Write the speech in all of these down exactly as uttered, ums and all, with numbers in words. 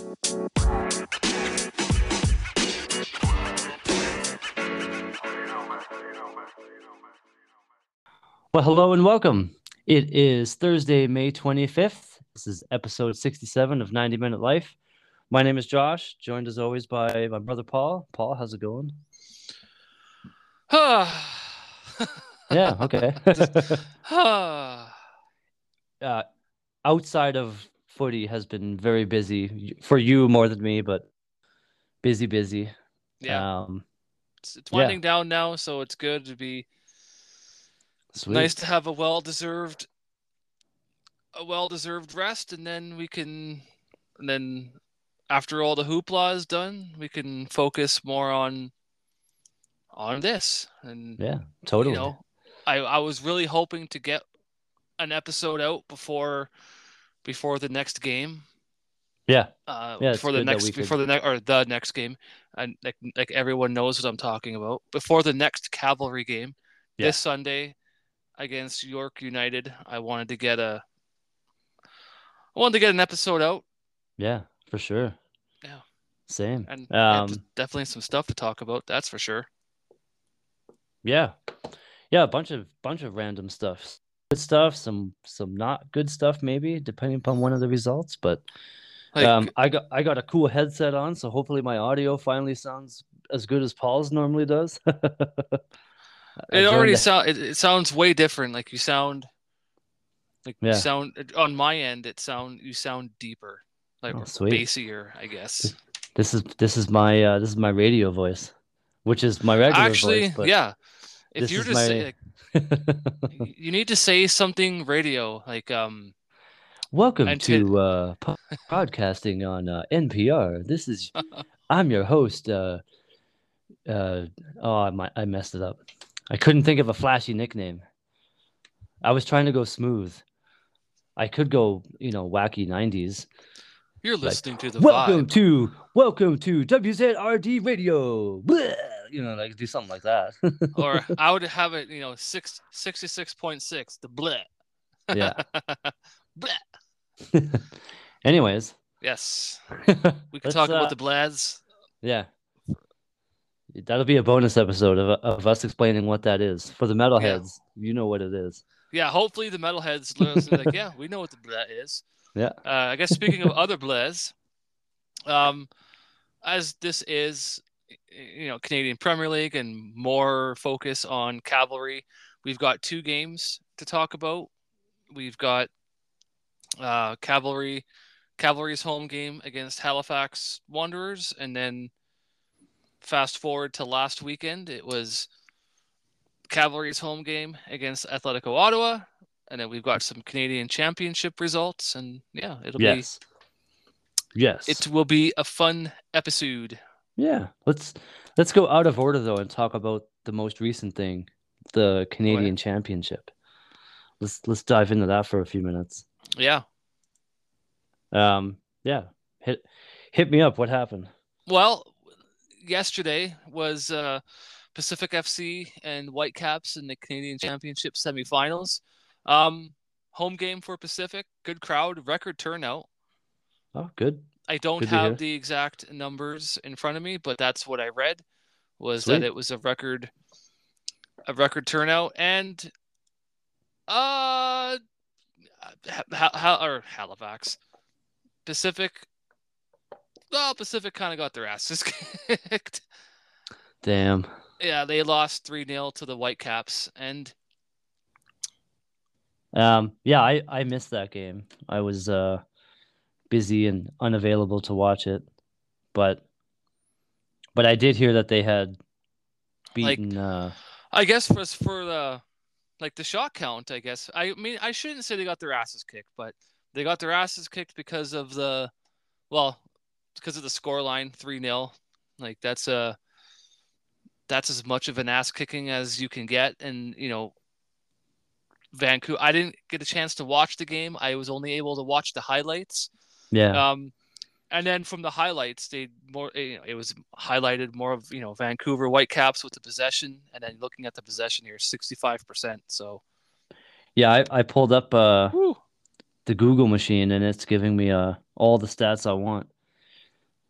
Well, hello and welcome. It is Thursday, May twenty-fifth. This is episode sixty-seven of ninety Minute Life. My name is Josh, joined as always by my brother Paul. Paul, how's it going? Yeah, okay. Just, uh, uh, outside of footy has been very busy for you more than me, but busy, busy. yeah, Um, it's, it's yeah, winding down now, so it's good to be nice sweet. to have a well-deserved a well-deserved rest, and then we can, and then after all the hoopla is done, we can focus more on on this. And Yeah, you totally. know, I I was really hoping to get an episode out before before the next game. Yeah, Uh, yeah, it's before the good that next we before could. the next or the next game, and like like everyone knows what I'm talking about. Before the next Cavalry game Yeah, this Sunday against York United, I wanted to get a I wanted to get an episode out. yeah, for sure. Yeah, Same. and yeah, just Um, definitely some stuff to talk about. That's for sure. yeah. Yeah, a bunch of bunch of random stuff. Good stuff, some some not good stuff maybe, depending upon one of the results. But um, Like I got I got a cool headset on, so hopefully my audio finally sounds as good as Paul's normally does. I it joined already the sound it, it sounds way different. Like you sound like you yeah. sound on my end. It sound you sound deeper, like Oh, sweet. bassier, I guess. This, this is this is my uh, this is my radio voice, which is my regular voice, Actually, but yeah. If this you're is to say my like you need to say something radio like um welcome and to to uh po- podcasting on uh, N P R. This is I'm your host uh uh oh I mi- I messed it up. I couldn't think of a flashy nickname. I was trying to go smooth. I could go, you know, wacky nineties. you're Like, listening to the welcome vibe. to welcome to W Z R D Radio. Blah! You know, like do something like that. Or I would have it, you know, six sixty six point six, the bleh. Yeah. Bleh. Anyways, Yes. We could let's talk about uh the blads. yeah, that'll be a bonus episode of of us explaining what that is. For the Yeah. metalheads, you know what it is. Yeah, hopefully the metalheads listen like, yeah, we know what the bleh is. Yeah. Uh, I guess speaking of other blehs, um, as this is, you know, Canadian Premier League and more focus on Cavalry, we've got two games to talk about. We've got uh, Cavalry, Cavalry's home game against Halifax Wanderers, and then fast forward to last weekend, it was Cavalry's home game against Atletico Ottawa, and then we've got some Canadian Championship results, and yeah, it'll Yes. be Yes. it will be a fun episode. Yeah. Let's let's go out of order though and talk about the most recent thing, the Canadian Championship. Let's let's dive into that for a few minutes. Yeah. Um, yeah. Hit hit me up. What happened? Well, yesterday was uh, Pacific F C and Whitecaps in the Canadian Championship semifinals. Um, home game for Pacific, good crowd, record turnout. Oh, good. I don't Good to have hear. the exact numbers in front of me, but that's what I read was Sweet. that it was a record a record turnout and uh ha- ha- or Halifax Pacific well Pacific kind of got their asses kicked. Damn. Yeah, they lost three nil to the Whitecaps and Um, yeah, I I missed that game. I was uh busy and unavailable to watch it, but but I did hear that they had like beaten uh I guess for for the like the shot count, I guess. I mean, I shouldn't say they got their asses kicked, but they got their asses kicked because of the well, because of the score line three nil. Like that's a that's as much of an ass kicking as you can get and, you know, Vancouver I didn't get a chance to watch the game. I was only able to watch the highlights. yeah. Um and then from the highlights, they more you know, it was highlighted more of, you know, Vancouver Whitecaps with the possession, and then looking at the possession here, sixty-five percent. So, Yeah, I, I pulled up uh whew. the Google machine and it's giving me uh all the stats I want.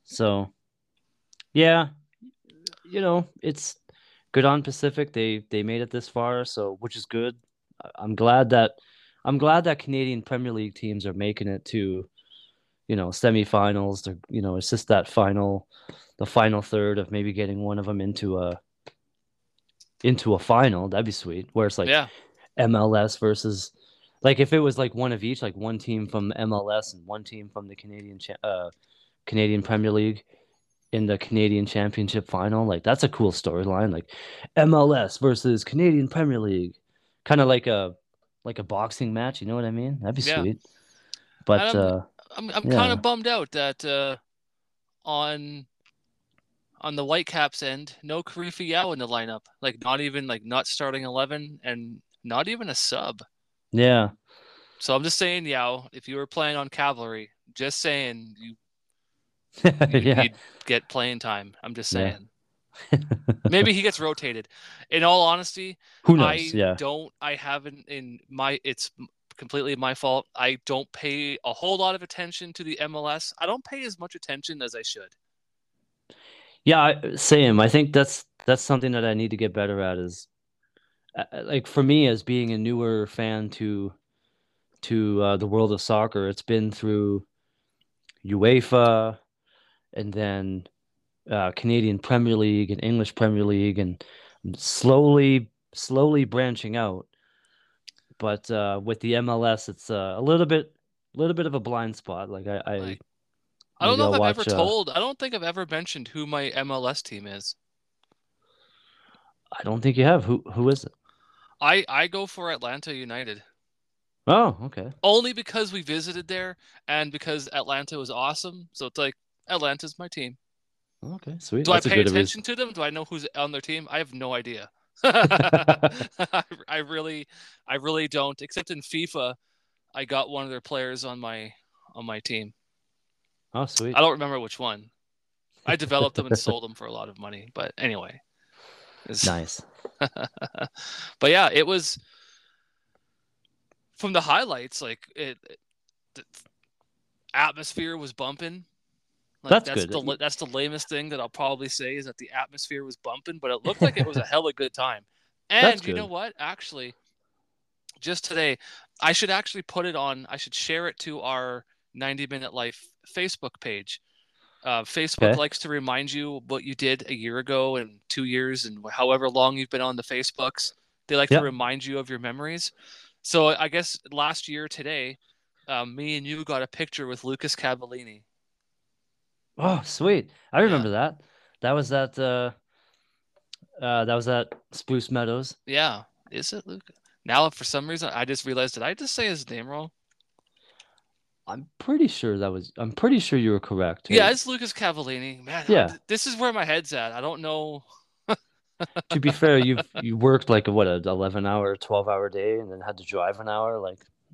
So yeah, you know, it's good on Pacific. They they made it this far, so which is good. I- I'm glad that I'm glad that Canadian Premier League teams are making it to, you know, semifinals. To, you know, it's just that final, the final third of maybe getting one of them into a into a final. That'd be sweet. Where it's like Yeah. M L S versus, like if it was like one of each, like one team from M L S and one team from the Canadian cha- uh Canadian Premier League in the Canadian Championship final. Like that's a cool storyline. Like M L S versus Canadian Premier League, kind of like a like a boxing match. You know what I mean? That'd be Yeah. sweet. And But I'm uh, I'm I'm kind yeah, of bummed out that uh, on on the Whitecaps end, no Karifi Yao in the lineup. Like not even like not starting eleven and not even a sub. yeah, So I'm just saying, Yao, if you were playing on Cavalry, just saying you you'd, yeah, you'd get playing time. I'm just yeah. saying. Maybe he gets rotated. In all honesty, Who knows? I Yeah, don't. I haven't in my. It's completely my fault. I don't pay a whole lot of attention to the M L S. I don't pay as much attention as I should. yeah. I, same. I think that's that's something that I need to get better at. Is uh, uh, like for me as being a newer fan to to uh, the world of soccer, it's been through UEFA and then uh, Canadian Premier League and English Premier League, and slowly, slowly branching out. But uh, with the M L S, it's uh, a little bit, a little bit of a blind spot. Like I, I Like I don't maybe know if I'll I've ever watch. Uh, told. I don't think I've ever mentioned who my M L S team is. I don't think you have. Who, who is it? I I go for Atlanta United. Oh, okay, Only because we visited there and because Atlanta was awesome. So it's like Atlanta's my team. okay, sweet. Do I That's a pay good reason. attention to them? Do I know who's on their team? I have no idea. I, I really, I really don't. Except in FIFA, I got one of their players on my on my team. Oh, I sweet. don't remember which one. I developed them and sold them for a lot of money. But anyway, it's Nice. but yeah, it was from the highlights. Like it, the atmosphere was bumping. Like That's that's good. the that's the lamest thing that I'll probably say is that the atmosphere was bumping, but it looked like it was a hella good time. That's And you know good. what? Actually, just today, I should actually put it on. I should share it to our ninety Minute Life Facebook page. Uh, Facebook Okay. likes to remind you what you did a year ago and two years and however long you've been on the Facebooks. They like to Yep. remind you of your memories. So I guess last year today, um, me and you got a picture with Lucas Cavallini. Oh, sweet. I Yeah, remember that. That was that. Uh, uh, that was at Spruce Meadows. yeah. Is it Lucas? Now, for some reason, I just realized did I just say his name wrong? I'm pretty sure that was. I'm pretty sure you were correct. Yeah, Uh, it's Lucas Cavallini. Man, I, yeah. this is where my head's at. I don't know. To be fair, you've you worked like a what a eleven hour, twelve hour day, and then had to drive an hour. Like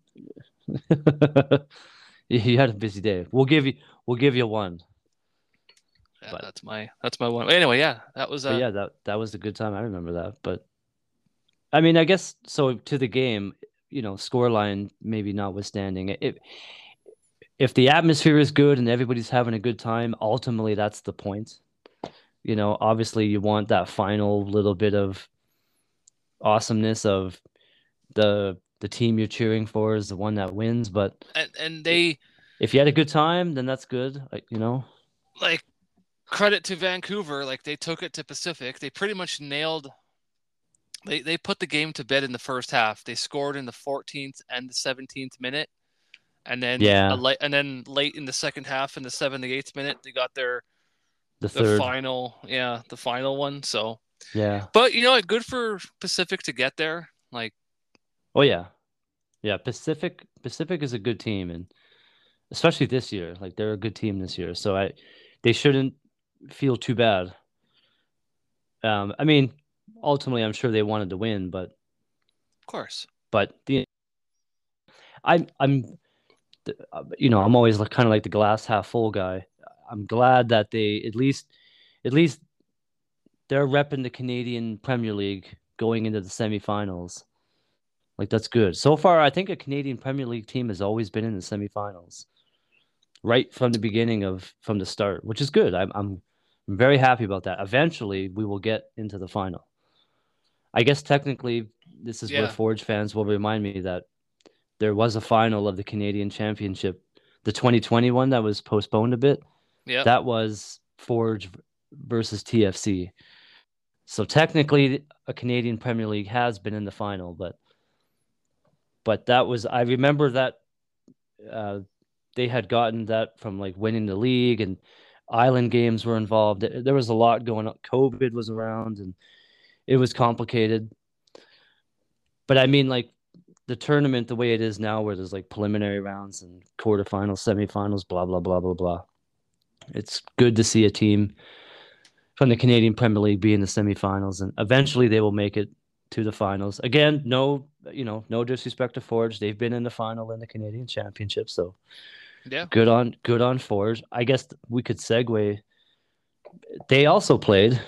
you had a busy day. We'll give you. We'll give you one. Yeah, But that's my that's my one. Anyway, yeah, that was but uh yeah, that that was a good time. I remember that. But I mean, I guess so. To the game, you know, scoreline maybe notwithstanding, it if the atmosphere is good and everybody's having a good time, ultimately that's the point. You know, obviously you want that final little bit of awesomeness of the the team you're cheering for is the one that wins. But and and they if you had a good time, then that's good. Like, you know, like credit to Vancouver, like they took it to Pacific. They pretty much nailed they they put the game to bed in the first half. They scored in the fourteenth and the seventeenth minute, and then a yeah, late and then late in the second half in the seventy-eighth minute they got their the the third, final, yeah, the final one. So, yeah, but you know, what, good for Pacific to get there. Like, oh yeah, yeah. Pacific Pacific is a good team, and especially this year, like they're a good team this year. So I, they shouldn't feel too bad. Um, I mean, ultimately, I'm sure they wanted to win, but of course, but the I'm I'm you know, I'm always like, kind of like the glass half full guy. I'm glad that they at least at least they're repping the Canadian Premier League going into the semifinals. Like that's good. So far, I think a Canadian Premier League team has always been in the semifinals, right from the beginning of from the start, which is good. I'm I'm very happy about that. Eventually, we will get into the final. I guess technically, this is where Yeah. Forge fans will remind me that there was a final of the Canadian Championship, the twenty twenty one that was postponed a bit. Yep. That was Forge versus T F C. So technically, a Canadian Premier League has been in the final, but but that was I remember that uh, they had gotten that from like winning the league, and island games were involved. There was a lot going on. COVID was around, and it was complicated. But I mean, like the tournament, the way it is now, where there's like preliminary rounds and quarterfinals, semifinals, blah blah blah blah blah. It's good to see a team from the Canadian Premier League be in the semifinals, and eventually they will make it to the finals. Again, no, you know, no disrespect to Forge. They've been in the final in the Canadian Championship, so Yeah. good on good on Forge. I guess we could segue. They also played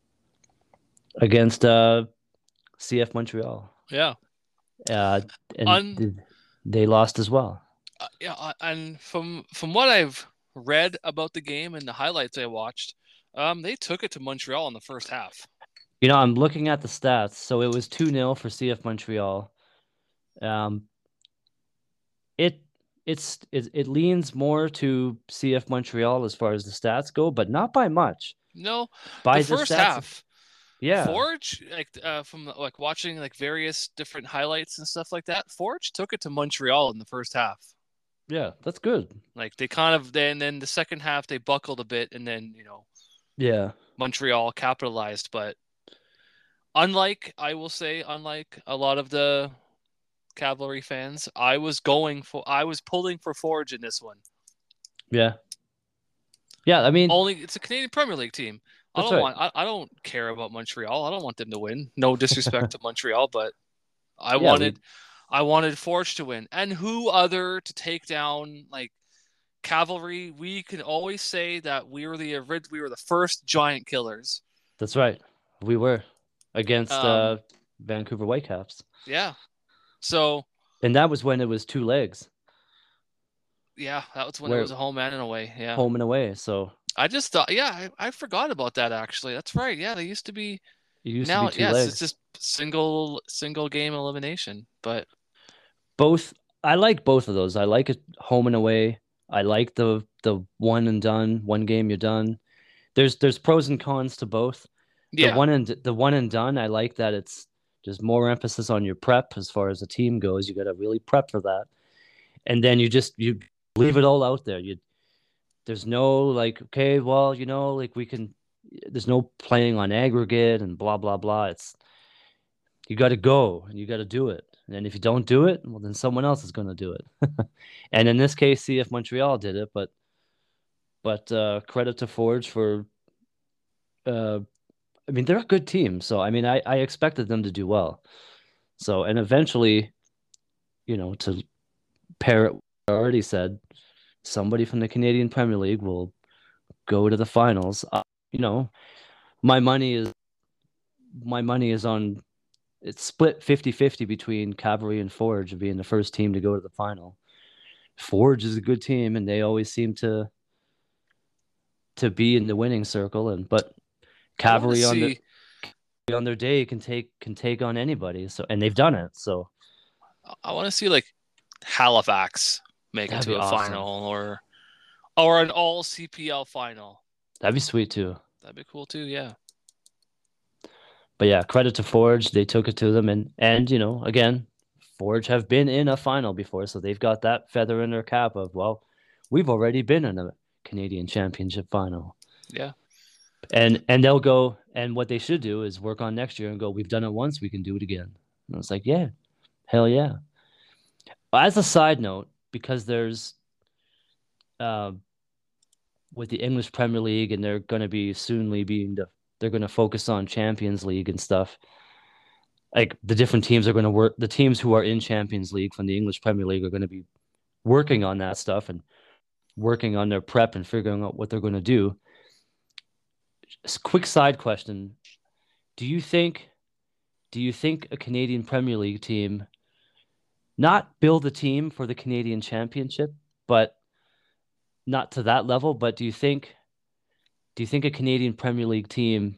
against uh, C F Montreal, Yeah. uh, and Un. they lost as well. Uh, yeah. uh, And from from what I've read about the game and the highlights I watched, um, they took it to Montreal in the first half. You know, I'm looking at the stats. So it was two nil for C F Montreal. Um, it it's it, it leans more to C F Montreal as far as the stats go, but not by much. No, By the first stats, half. yeah, Forge, like uh, from like watching like various different highlights and stuff like that, Forge took it to Montreal in the first half. yeah, that's good. Like they kind of then then the second half they buckled a bit, and then you know Yeah, Montreal capitalized. But unlike I will say, unlike a lot of the Cavalry fans, I was going for I was pulling for Forge in this one. yeah, yeah. I mean, Only it's a Canadian Premier League team. I that's don't right. want I, I don't care about Montreal. I don't want them to win. No disrespect to Montreal, but I Yeah, wanted we, I wanted Forge to win. And who other to take down like Cavalry? We can always say that we were the we were the first giant killers. that's right. We were against uh, Um, Vancouver Whitecaps, yeah. So and that was when it was two legs, yeah, that was when it where was a home and an away. Yeah. home and away. So I just thought, yeah, I, I forgot about that actually. That's right. Yeah, they used to be. it used to be Now, two yes, it's legs. just single single game elimination. But Both, I like both of those. I like it home and away. I like the the one and done, one game you're done. There's there's pros and cons to both. The yeah, one and the one and done, I like that it's just more emphasis on your prep as far as the team goes. You got to really prep for that, and then you just you leave it all out there. You there's no like, okay, well, you know, like we can. There's no playing on aggregate and blah blah blah. It's you got to go and you got to do it. And if you don't do it, well, then someone else is going to do it. And in this case, C F Montreal did it, but but uh, credit to Forge for. Uh, I mean, they're a good team, so I mean, I I expected them to do well. So and eventually, you know, to pair it, I already said somebody from the Canadian Premier League will go to the finals. Uh, you know, my money is my money is on it's split fifty-fifty between Cavalry and Forge being the first team to go to the final. Forge is a good team and they always seem to to be in the winning circle and but I want to Cavalry on the see. on their day can take can take on anybody. So and they've done it. So I want to see like Halifax make it that'd to be a awesome. final or or an all C P L final. That'd be sweet too. That'd be cool too. Yeah. But yeah, credit to Forge. They took it to them and and you know, again, Forge have been in a final before, so they've got that feather in their cap of, well, we've already been in a Canadian Championship final. Yeah. And and they'll go and what they should do is work on next year and go, we've done it once, we can do it again. And it's like, yeah, hell yeah. As a side note, because there's uh, with the English Premier League and they're going to be soonly being the, they're going to focus on Champions League and stuff. Like the different teams are going to work. The teams who are in Champions League from the English Premier League are going to be working on that stuff and working on their prep and figuring out what they're going to do. Just a quick side question: Do you think? Do you think a Canadian Premier League team not build a team for the Canadian Championship, but not to that level, but do you think do you think a Canadian Premier League team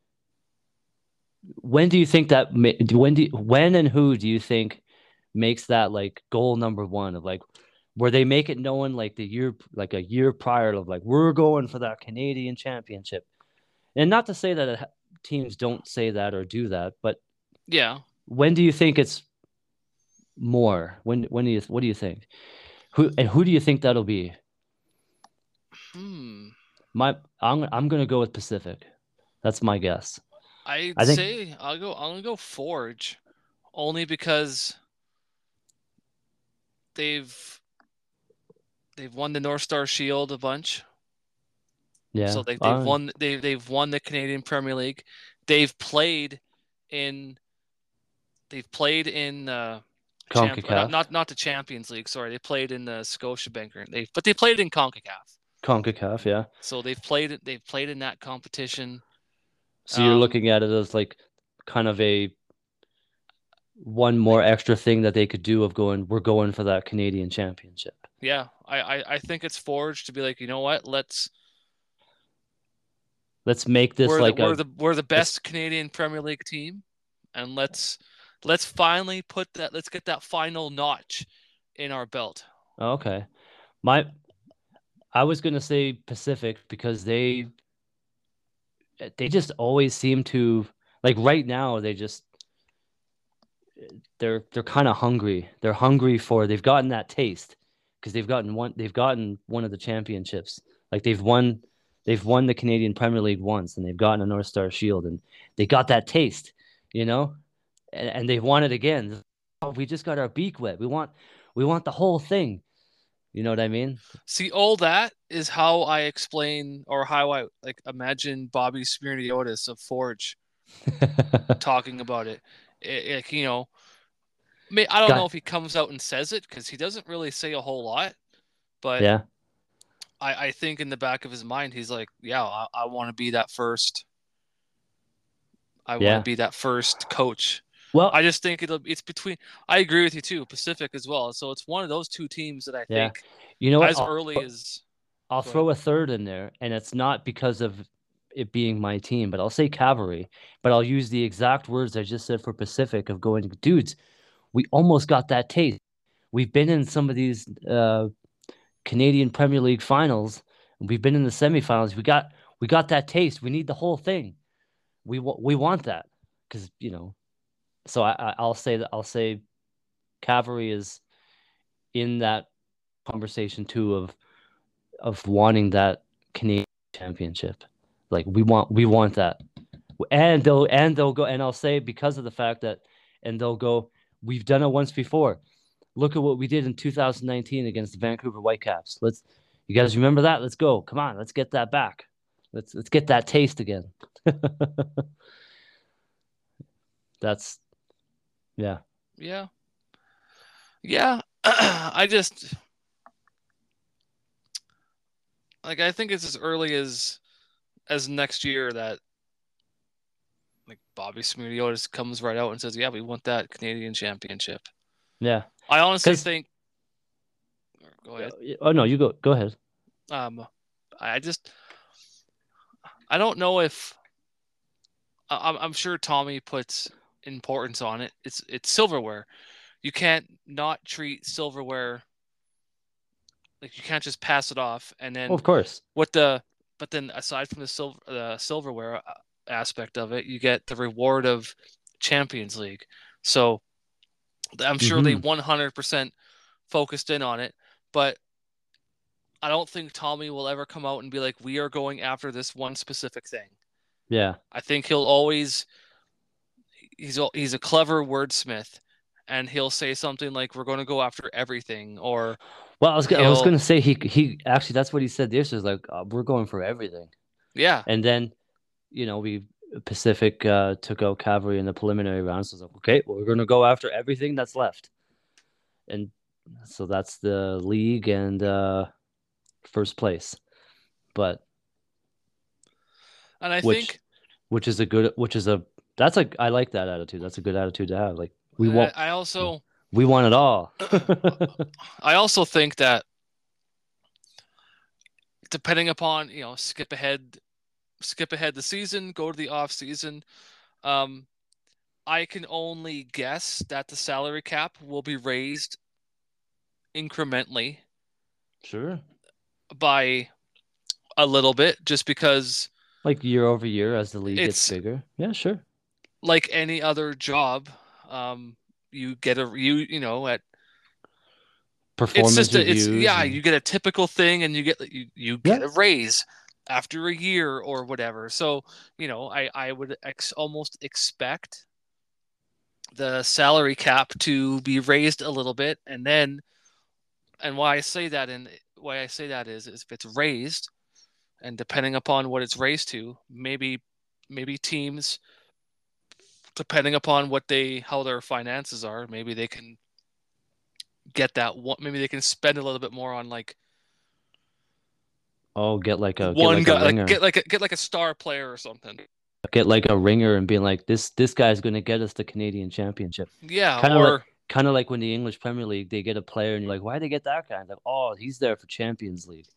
when do you think that when do when and who do you think makes that like goal number one of like where they make it known like the year like a year prior of like we're going for that Canadian championship. And not to say that teams don't say that or do that, but Yeah. when do you think it's more? When when do you what do you think? Who and who do you think that'll be? Hmm. My I'm I'm gonna go with Pacific. That's my guess. I'd I think say I'll go. I'm gonna go Forge, only because they've they've won the North Star Shield a bunch. yeah. So they they've Uh, won they they've won the Canadian Premier League. They've played in they've played in uh champ not CONCACAF. not not the Champions League. Sorry, they played in the Scotiabank. They but they played in CONCACAF. CONCACAF, yeah. So they've played they've played in that competition. So you're Um, looking at it as like kind of a one more extra thing that they could do of going, we're going for that Canadian championship. yeah, I, I I think it's Forge to be like, you know what, let's Let's make this we're the like we're a the we're the best Canadian Premier League team, and let's let's finally put that let's get that final notch in our belt. okay. My I was gonna say Pacific because they they just always seem to like right now they just they're they're kind of hungry. They're hungry for they've gotten that taste because they've gotten one they've gotten one of the championships. Like they've won they've won the Canadian Premier League once and they've gotten a North Star Shield and they got that taste, you know? And, and they want it again. Oh, we just got our beak wet. We want we want the whole thing. You know what I mean? See, all that is how I explain or how I like imagine Bobby Smirniotis of Forge talking about it. It, it you know, may, I don't know Got if he comes out and says it because he doesn't really say a whole lot, but yeah. I, I think in the back of his mind he's like, yeah, I, I want to be that first. I want to Yeah. be that first coach. I Well, just think it'll it's between. I agree with you too, Pacific as well. So it's one of those two teams that I yeah. think You know what? as I'll early as. I'll Go ahead. throw a third in there, and it's not because of it being my team, but I'll say Cavalry, but I'll use the exact words I just said for Pacific of going, dudes, we almost got that taste. We've been in some of these uh, Canadian Premier League finals. We've been in the semifinals. We got we got that taste. We need the whole thing. We wa- we want that because you know. So I, I I'll say that I'll say Cavalry is in that conversation too of of wanting that Canadian championship. Like we want we want that. And they'll and they'll go and I'll say because of the fact that and they'll go, we've done it once before. Look at what we did in two thousand nineteen against the Vancouver Whitecaps. Let's you guys remember that? Let's go. Come on, let's get that back. Let's let's get that taste again. That's yeah. Yeah, yeah. I just like I think it's as early as as next year that like Bobby Smirniotis comes right out and says, "Yeah, we want that Canadian championship." Yeah. I honestly Cuz think. Go ahead. oh no, you go go ahead. Um, I just I don't know if I'm, I'm sure Tommy puts importance on it. It's it's silverware. You can't not treat silverware like you can't just pass it off. And Oh, then of course. what the but then aside from the silver the silverware aspect of it, you get the reward of Champions League. So I'm sure they Mm-hmm. one hundred percent focused in on it, but I don't think Tommy will ever come out and be like, we are going after this one specific thing. Yeah. I think he'll always he's a, he's a clever wordsmith, and he'll say something like, "We're going to go after everything," or Well, I was I was he'll gonna say he he actually that's what he said this is like uh, we're going for everything. yeah And then, you know, we Pacific uh, took out Cavalry in the preliminary round. So I was like, okay, well, we're going to go after everything that's left. And so that's the league and uh, first place. But and I which think which is a good which is a that's a I like that attitude. That's a good attitude to have. Like we I, want I also we want it all. I also think that depending upon, you know, skip ahead, skip ahead the season, go to the off season. Um, I can only guess that the salary cap will be raised incrementally Sure. by a little bit, just because Like year over year as the league gets it's bigger. Yeah, sure. like any other job. Um, you get a you you know at it's Performance just a, it's reviews yeah, and you get a typical thing, and you get you, you yeah. get a raise after a year or whatever. So, you know, I I would ex- almost expect the salary cap to be raised a little bit, and then and why I say that and why I say that is, is if it's raised, and depending upon what it's raised to, maybe maybe teams, depending upon what they how their finances are, maybe they can get that one, maybe they can spend a little bit more on like Oh, get like a get one like a guy, like ringer. get like a, get like a star player or something. Get like a ringer and being like this this guy's going to get us the Canadian Championship. Yeah, Kind of like or kind of like when the English Premier League they get a player and you're like, why they get that guy? And like, oh, he's there for Champions League.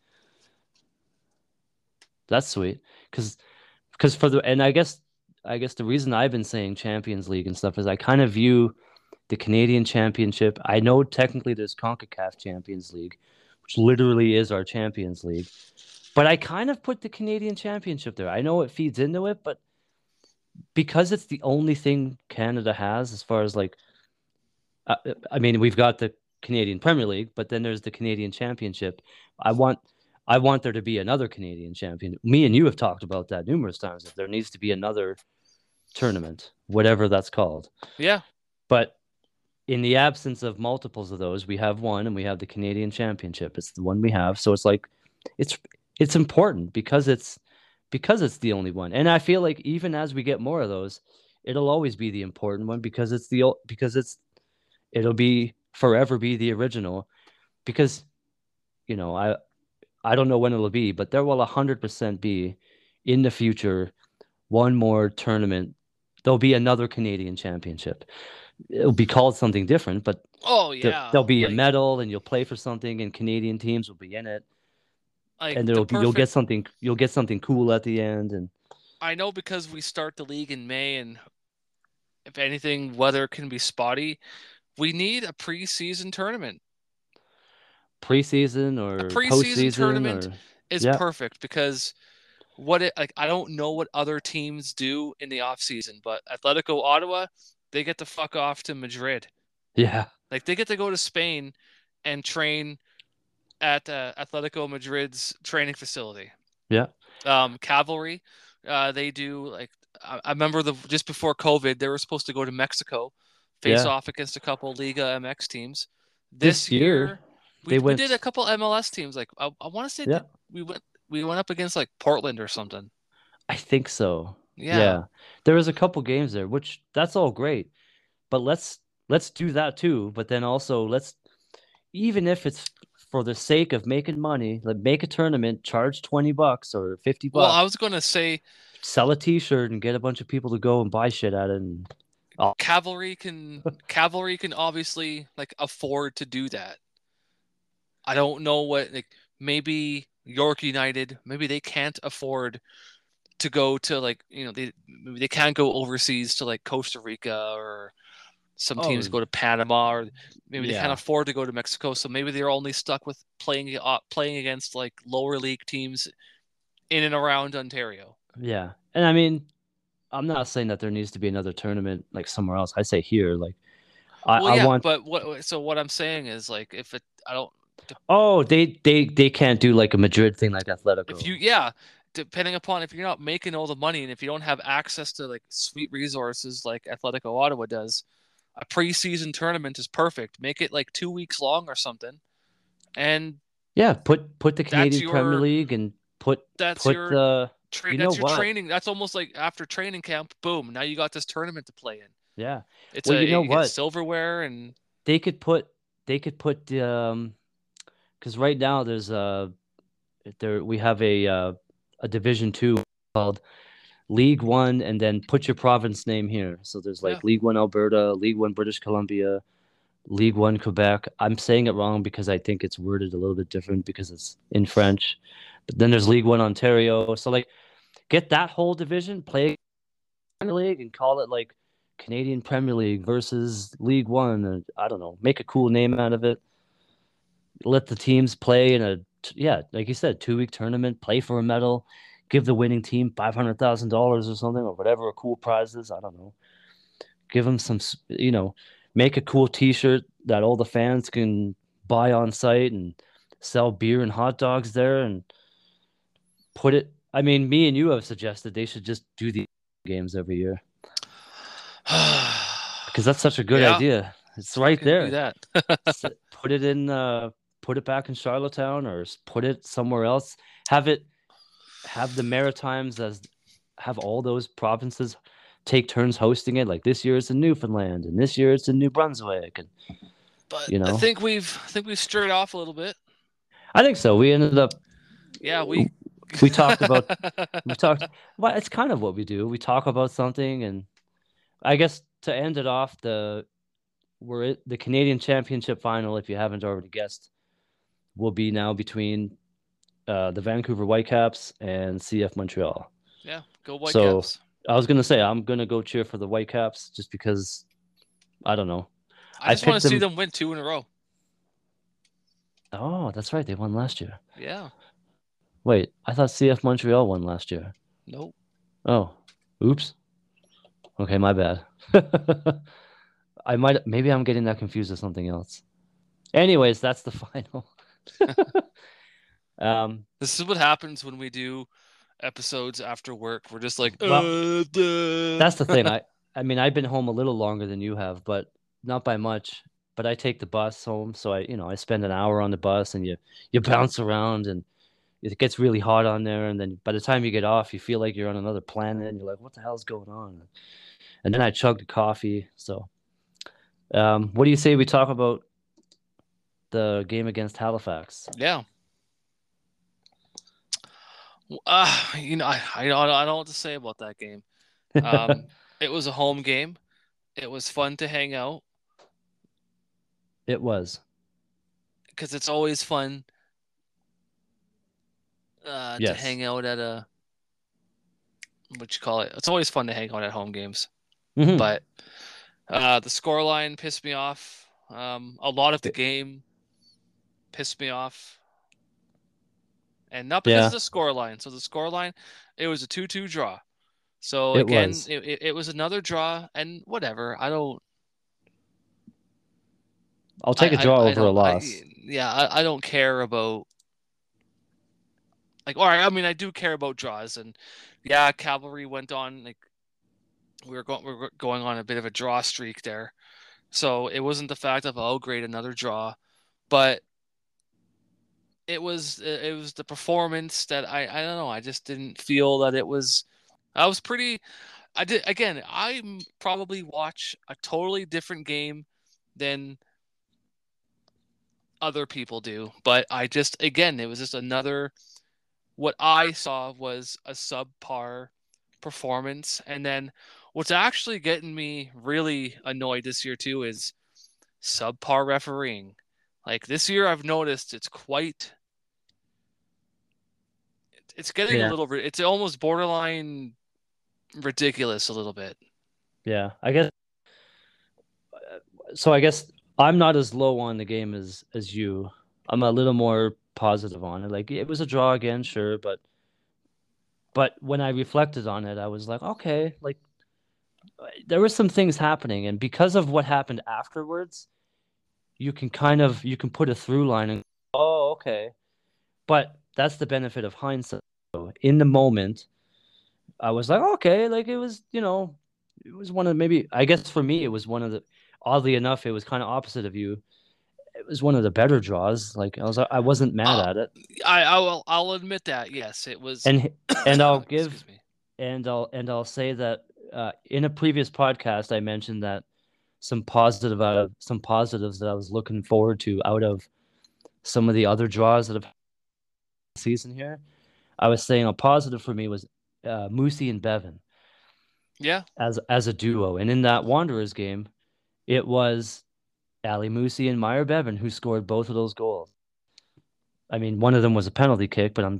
That's sweet. Because because for the and I guess I guess the reason I've been saying Champions League and stuff is I kind of view the Canadian Championship. I know technically there's CONCACAF Champions League, which literally is our Champions League. But I kind of put the Canadian Championship there. I know it feeds into it, but because it's the only thing Canada has as far as like, uh, I mean, we've got the Canadian Premier League, but then there's the Canadian Championship. I want, I want there to be another Canadian champion. Me and you have talked about that numerous times. That there needs to be another tournament, whatever that's called. yeah, But in the absence of multiples of those, we have one, and we have the Canadian Championship. It's the one we have, so it's like, it's it's important because it's because it's the only one. And I feel like even as we get more of those, it'll always be the important one because it's the because it's it'll be forever be the original because you know, I I don't know when it'll be, but there will one hundred percent be in the future one more tournament. There'll be another Canadian Championship. It'll be called something different, but oh there, yeah, there'll be a like medal and you'll play for something and Canadian teams will be in it like and the there'll be you'll get perfect. something you'll get something cool at the end and I know because we start the league in May, and if anything, weather can be spotty. We need a preseason tournament. preseason A or preseason postseason tournament or is yeah, perfect because what it like I don't know what other teams do in the off season, but Atletico Ottawa, they get to fuck off to Madrid. yeah, Like they get to go to Spain and train at uh, Atletico Madrid's training facility. yeah, Um, Cavalry, uh, they do like I, I remember the just before COVID, they were supposed to go to Mexico, face yeah. off against a couple Liga M X teams. This This year year, we they we did a went, couple M L S teams. Like I, I want to say, yeah, did we went we went up against like Portland or something? I think so. Yeah. Yeah. There was a couple games there, which that's all great. But let's let's do that too. But then also let's even if it's for the sake of making money, like make a tournament, charge twenty bucks or fifty Well, I bucks, was gonna say sell a t-shirt and get a bunch of people to go and buy shit at it and oh, Cavalry can Cavalry can obviously like afford to do that. I don't know what like maybe York United, maybe they can't afford to go to like you know they maybe they can't go overseas to like Costa Rica, or some teams oh go to Panama, or maybe they can't yeah. afford to go to Mexico, so maybe they're only stuck with playing uh, playing against like lower league teams in and around Ontario. Yeah. And I mean, I'm not saying that there needs to be another tournament like somewhere else. I say here, like I, Well, I yeah, want but what so what I'm saying is like if it I don't oh they they they can't do like a Madrid thing like if you Atletico. yeah depending upon if you're not making all the money, and if you don't have access to like sweet resources like Atletico Ottawa does, a preseason tournament is perfect. Make it like two weeks long or something, and Yeah, put put the that's Canadian Premier your League and put that's put your the tra- you know that's your what? training. That's almost like after training camp, boom, now you got this tournament to play in. Yeah. It's Well, a you know you get what? silverware and They could put they could put um because right now there's a there we have a uh, a Division Two called League One, and then put your province name here. So there's yeah. like League One Alberta, League One British Columbia, League One Quebec. I'm saying it wrong because I think it's worded a little bit different because it's in French. But then there's League One Ontario. So like, get that whole division, play Premier League, and call it like Canadian Premier League versus League One. Or, I don't know, make a cool name out of it. Let the teams play in a yeah, like you said, two week tournament. Play for a medal. Give the winning team five hundred thousand dollars or something, or whatever a cool prize is. I don't know. Give them some, you know, make a cool T-shirt that all the fans can buy on site and sell beer and hot dogs there and put it. I mean, me and you have suggested they should just do the games every year because that's such a good Yeah. idea. It's right there. Do that. Put it in, uh, put it back in Charlottetown or put it somewhere else. Have it, have the Maritimes as, have all those provinces take turns hosting it. Like this year it's in Newfoundland and this year it's in New Brunswick. And but you know, I think we've, I think we've stirred off a little bit. I think so. We ended up, yeah, we, we talked about, we talked, well, it's kind of what we do. We talk about something, and I guess to end it off, the, we're at the Canadian Championship final, if you haven't already guessed, will be now between uh, the Vancouver Whitecaps and C F Montreal. Yeah, go Whitecaps. So I was gonna say I'm gonna go cheer for the Whitecaps just because I don't know. I just I want to them... see them win two in a row. Oh, that's right. They won last year. Yeah. Wait, I thought C F Montreal won last year. Nope. Oh, oops. Okay, my bad. I might maybe I'm getting that confused with something else. Anyways, that's the final. um, this is what happens when we do episodes after work. We're just like, well, uh, that's the thing. I I mean, I've been home a little longer than you have, but not by much. But I take the bus home, so I, you know, I spend an hour on the bus, and you you bounce around, and it gets really hot on there, and then by the time you get off, you feel like you're on another planet, and you're like, what the hell's going on? And then I chugged coffee. So, um, what do you say we talk about the game against Halifax? Yeah. Uh, you know, I, I, don't, I don't know what to say about that game. Um, it was a home game. It was fun to hang out. It was. Because it's always fun uh, yes. to hang out at a, what you call it? It's always fun to hang out at home games. Mm-hmm. But uh, the scoreline pissed me off. Um, a lot of the game pissed me off. And not because yeah. of the scoreline. So the scoreline, it was a two two draw. So it again, was. It, it, it was another draw, and whatever. I don't. I'll take I, a draw I, over I a loss. I, yeah, I, I don't care about. Like, all right, I mean, I do care about draws, and yeah, Cavalry went on like we were going we were going on a bit of a draw streak there, so it wasn't the fact of oh great another draw, but it was it was the performance that I I don't know I just didn't feel that it was I was pretty I did again I probably watch a totally different game than other people do, but I just again it was just another what I saw was a subpar performance. And then what's actually getting me really annoyed this year too is subpar refereeing. Like this year I've noticed it's quite it's getting yeah. a little it's almost borderline ridiculous a little bit. Yeah, I guess so. I guess I'm not as low on the game as as you. I'm a little more positive on it. Like it was a draw again, sure, but but when I reflected on it, I was like, okay, like there were some things happening, and because of what happened afterwards, you can kind of you can put a through line and oh, okay. But that's the benefit of hindsight. In the moment, I was like, okay, like it was, you know, it was one of maybe I guess for me it was one of the oddly enough, it was kind of opposite of you. It was one of the better draws. Like I was, I wasn't mad uh, at it. I, I will, I'll admit that. Yes, it was. And and I'll give, and I'll and I'll say that uh, in a previous podcast I mentioned that some positive out of some positives that I was looking forward to out of some of the other draws that have season here. I was saying a positive for me was uh, Moosey and Bevan. Yeah, as as a duo, and in that Wanderers game, it was Ali Moosey and Meyer Bevan who scored both of those goals. I mean, one of them was a penalty kick, but I'm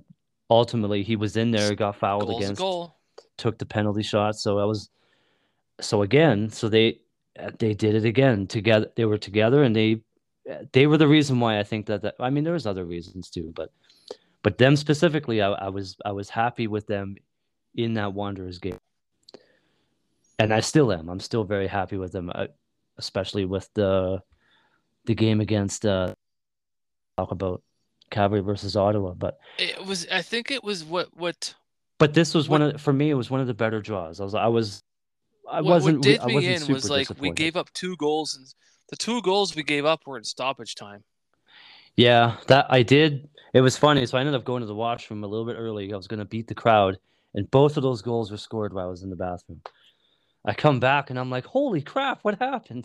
ultimately he was in there, got fouled Goal's a against, goal. took the penalty shot. So I was so again, so they they did it again together. They were together, and they they were the reason why I think that, that I mean there was other reasons too, but but them specifically, I, I was I was happy with them in that Wanderers game, and I still am. I'm still very happy with them, uh, especially with the the game against uh talk about Calgary versus Ottawa, but It was. I think it was what what but this was one what of for me it was one of the better draws. I was I was I what what wasn't did I me wasn't in was super like we disappointed. gave up two goals, and the two goals we gave up were in stoppage time. Yeah, that I did. It was funny. So I ended up going to the washroom a little bit early. I was going to beat the crowd, and both of those goals were scored while I was in the bathroom. I come back and I'm like, "Holy crap, what happened?"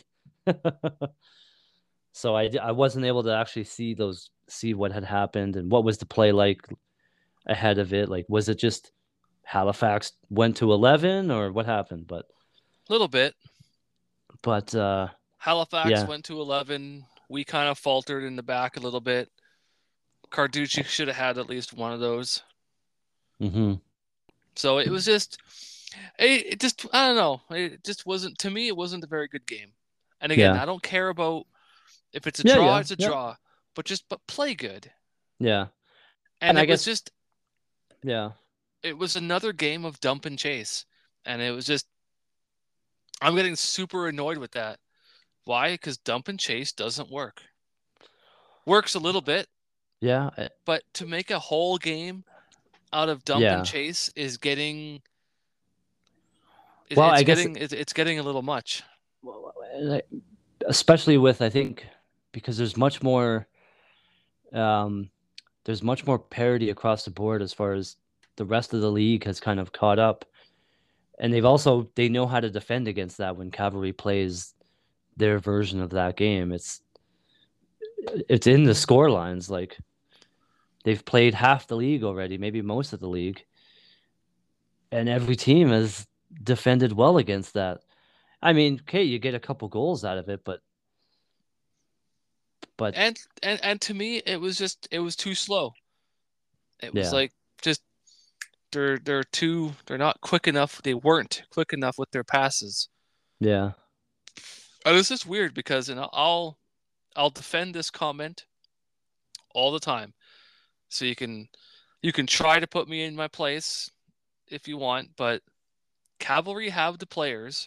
So I I wasn't able to actually see those see what had happened and what was the play like ahead of it. Like, was it just Halifax went to eleven or what happened? But A little bit. but uh, Halifax yeah. went to eleven. We kind of faltered in the back a little bit. Carducci should have had at least one of those. Mm-hmm. So it was just, it, it just, I don't know. It just wasn't, to me, it wasn't a very good game. And again, Yeah. I don't care about if it's a Yeah. draw, Yeah. it's a Yeah. draw, but just, but play good. Yeah. And And I it was guess just, yeah. it was another game of dump and chase. And it was just, I'm getting super annoyed with that. Why? Because dump and chase doesn't work. Works a little bit, Yeah. eh, but to make a whole game out of dump and Yeah. chase is getting, it, Well, it's I guess getting, it, it's getting a little much. well, eh, especially with I think because there's much more um there's much more parity across the board as far as the rest of the league has kind of caught up, and they've also they know how to defend against that when Cavalry plays their version of that game. It's it's in the score lines. Like they've played half the league already, maybe most of the league, and every team has defended well against that. I mean, okay, you get a couple goals out of it, but but And and and to me, it was just it was too slow. It was yeah, like just they're they're too they're not quick enough. They weren't quick enough with their passes. yeah, And it's just weird because and I'll I'll defend this comment all the time. So you can you can try to put me in my place if you want, but Cavalry have the players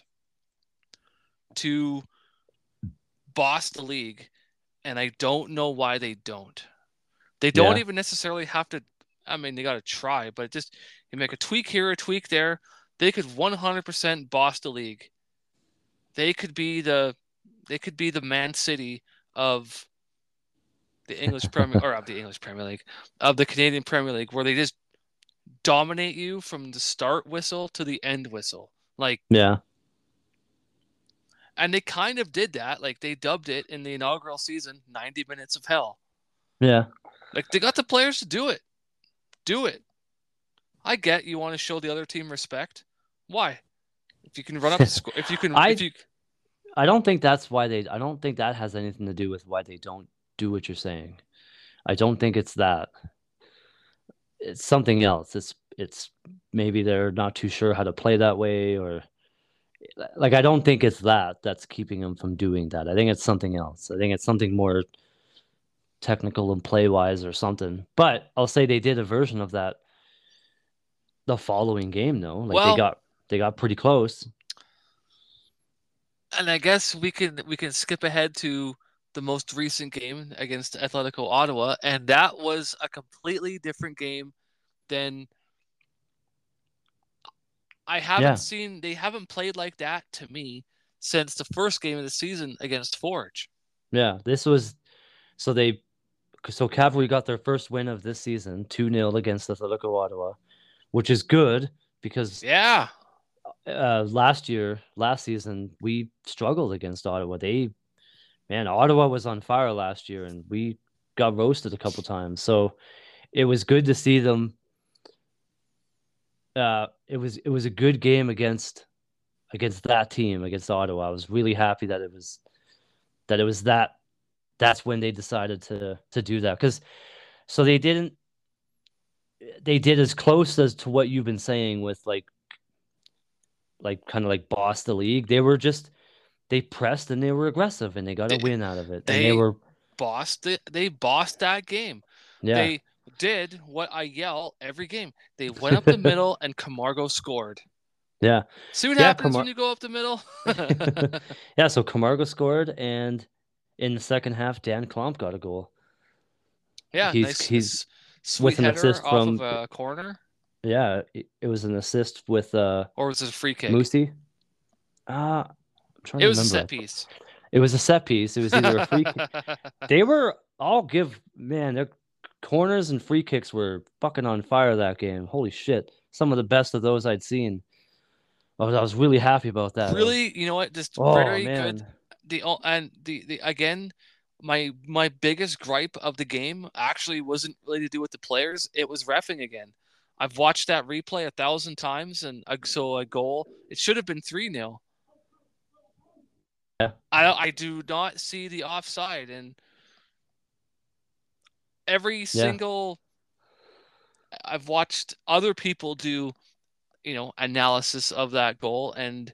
to boss the league, and I don't know why they don't. They don't yeah, even necessarily have to. I mean, they got to try, but just you make a tweak here, a tweak there. They could one hundred percent boss the league. They could be the, they could be the Man City of the English Premier or of the English Premier League, of the Canadian Premier League, where they just dominate you from the start whistle to the end whistle. Like, yeah, and they kind of did that. Like they dubbed it in the inaugural season, ninety minutes of hell. yeah. Like they got the players to do it. Do it. I get you want to show the other team respect. Why? If you can run up the score, if you can, if I you, I don't think that's why they. I don't think that has anything to do with why they don't do what you're saying. I don't think it's that. It's something else. It's it's maybe they're not too sure how to play that way, or like I don't think it's that that's keeping them from doing that. I think it's something else. I think it's something more technical and play wise or something. But I'll say they did a version of that the following game though. Like they well, got they got pretty close. and I guess we can we can skip ahead to the most recent game against Atletico Ottawa, and that was a completely different game than I haven't Yeah. seen. They haven't played like that to me since the first game of the season against Forge. Yeah. This was so they so Cavalry got their first win of this season, two nil against Atletico Ottawa, which is good because Yeah, uh, last year, last season, we struggled against Ottawa. They, man, Ottawa was on fire last year, and we got roasted a couple times. So it was good to see them. Uh, it was it was a good game against against that team against Ottawa. I was really happy that it was that it was that. That's when they decided to to do that because so they didn't they did as close as to what you've been saying with like like kind of like boss the league. They were just they pressed and they were aggressive and they got a They, win out of it. And they they were bossed it. They bossed that game. yeah. They did what I yell every game. They went up the middle and Camargo scored. Yeah. See what Yeah, happens Camar- when you go up the middle? yeah, so Camargo scored and in the second half Dan Klomp got a goal. Yeah, He's nice he's sweet with an header assist off of from a corner. yeah, it, it was an assist with uh Or was it a free kick? Moosey. Uh I'm trying It to was a remember. set piece. It was a set piece. It was either a free kick. They were all give man, their corners and free kicks were fucking on fire that game. Holy shit. Some of the best of those I'd seen. I was, I was really happy about that. Really, Was, you know what? Just oh very man. good. The and the, the again, my my biggest gripe of the game actually wasn't really to do with the players. It was reffing again. I've watched that replay a thousand times, and so a goal. It should have been three nil. Yeah. I I do not see the offside, and every Yeah. single. I've watched other people do, you know, analysis of that goal, and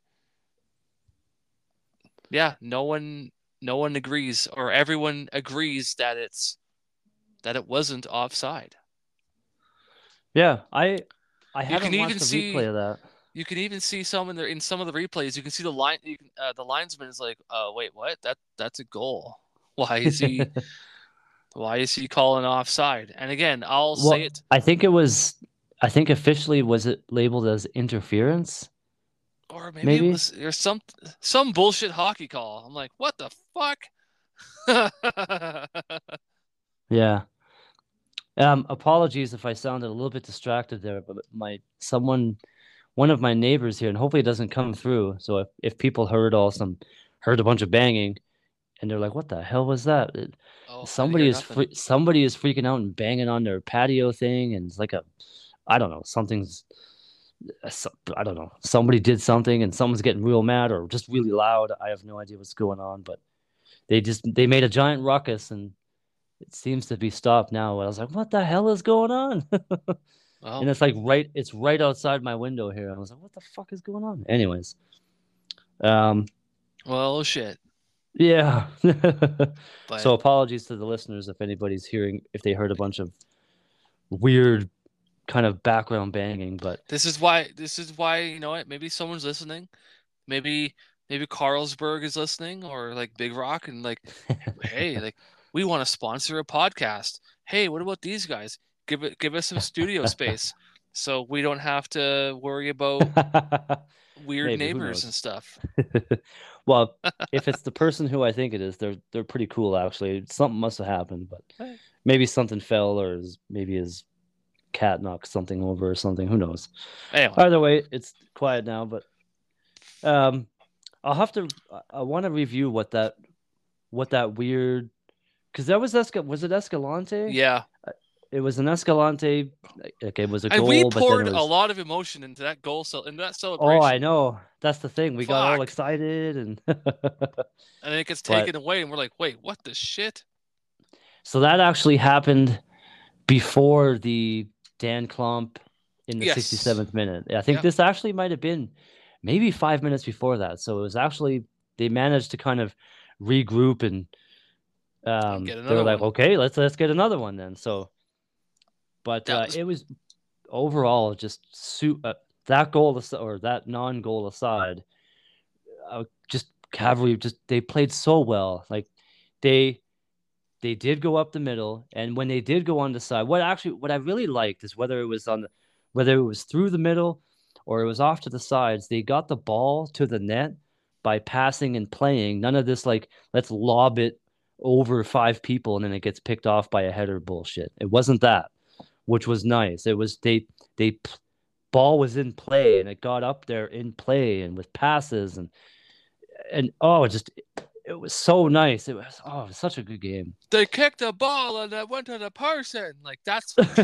yeah, no one no one agrees, or everyone agrees that it's that it wasn't offside. Yeah, I I You can haven't even watched a see replay of that. you can even see some in the in some of the replays. You can see the line. You can, uh, the linesman is like, "Oh, wait, what? That that's a goal. Why is he why is he calling offside?" And again, I'll say Well, it. I think it was I think officially was it labeled as interference? Or maybe it Maybe? was there's some some bullshit hockey call. I'm like, what the fuck? Yeah. Um, apologies if I sounded a little bit distracted there, but my someone, one of my neighbors here, and hopefully it doesn't come through. So if, if people heard all some, heard a bunch of banging, and they're like, "What the hell was that?" It- Oh, I didn't somebody hear is nothing. free, somebody is freaking out and banging on their patio thing, and it's like a, I don't know, something's, I don't know, somebody did something, and someone's getting real mad or just really loud. I have no idea what's going on, but they just they made a giant ruckus and it seems to be stopped now. I was like, what the hell is going on? And Well, it's like right, it's right outside my window here. I was like, what the fuck is going on? Anyways, um, well, shit. yeah. But So apologies to the listeners if anybody's hearing, if they heard a bunch of weird kind of background banging, but this is why this is why you know what? Maybe someone's listening. Maybe maybe Carlsberg is listening, or like Big Rock, and like, hey, like we want to sponsor a podcast. Hey, what about these guys? Give it give us some studio space, so we don't have to worry about weird maybe, who neighbors knows? and stuff. Well, if it's the person who I think it is, they're they're pretty cool actually. Something must have happened, but Hey. maybe something fell or his, maybe his cat knocked something over or something. Who knows? Anyway, Either way, it's quiet now, but um, I'll have to. I want to review what that what that weird because that was Esca was it Escalante? yeah. It was an Escalante. Okay, it was a And we goal, but then poured it a was. lot of emotion into that goal, so into that Oh, I celebration. know. That's the thing. We got all Fuck. excited and. And then it gets But- taken away, and we're like, wait, what the shit? So that actually happened before the Dan Klump in the Yes. sixty-seventh minute. I think Yep. this actually might have been maybe five minutes before that. So it was actually they managed to kind of regroup and um, get they another were like, one. okay, let's let's get another one then. So, but That uh, was- it was overall just su- uh, that goal as- or that non-goal aside, uh, just Cavalry just they played so well. Like they they did go up the middle, and when they did go on the side, what actually what I really liked is whether it was on the whether it was through the middle or it was off to the sides, they got the ball to the net by passing and playing. None of this like let's lob it over five people and then it gets picked off by a header bullshit. It wasn't that, which was nice. It was they they ball was in play and it got up there in play and with passes and and oh, it just it was so nice. It was oh, it was such a good game. They kicked the ball and it went to the person. Like that's what